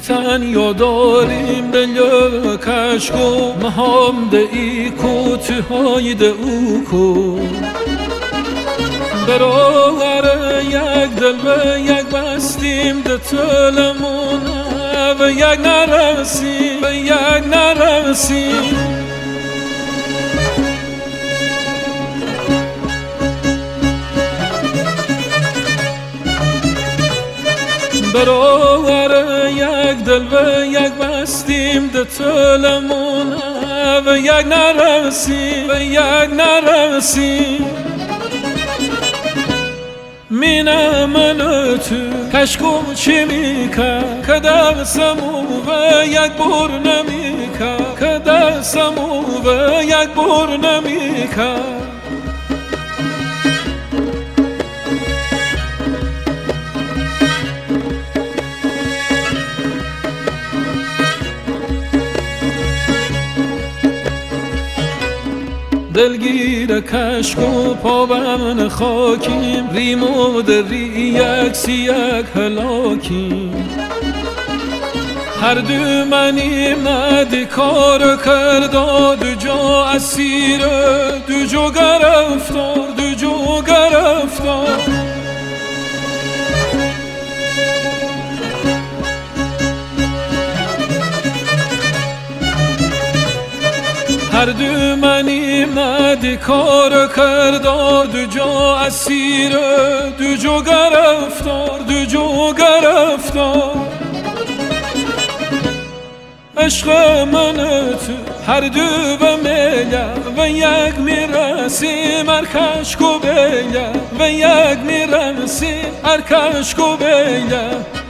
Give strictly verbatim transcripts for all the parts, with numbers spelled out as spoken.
تنیا داریم دلیا کشکو مهام ده ای کو تهای ده او کو برای یک دل و یک بستیم ده تلمونه و یک نرسیم و یک نرسیم برای یک دل و یک بستیم ده تلمونه و یک نرسیم و یک نرسیم مینه من تو کشکو چی میکرد که دستمو و یک بر نمیکرد که دستمو و یک بر نمیکرد دلگیر کشکو پا بمن خاکیم ریمو در ری یک سی یک هلاکیم هر دو منیم ندی کار کرد دو جا اسیر دو جا گرفتار دو جا گرفتار هر دو منیم ندی کار کرد دو جا اسیر دو جا گرفتار دو جا گرفتار عشق من تو هر دو و میله و یک میرسیم هر کشکو بیله و یک میرسیم هر کشکو بیله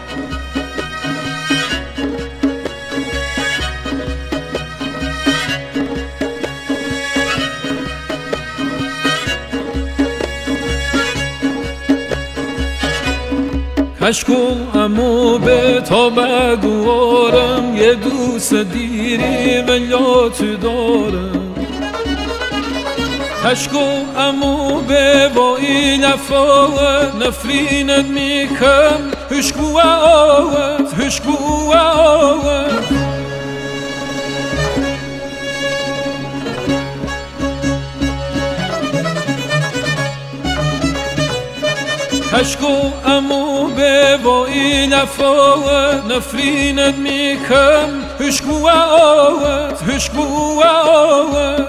کشکو امو به تا بگوارم یه دوست دیری و تو دارم کشکو امو به با این افاوت نفرینت میکم هشکو آوت هشکو آوت کشکو امو به با این افاوت نفرینت میکم هشکو آوت هشکو آوت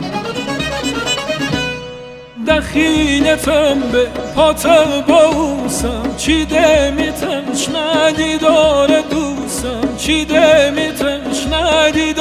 دخیلتم به پاتر باوسم چی ده میتنش ندی داره دوستم چی ده میتنش ندی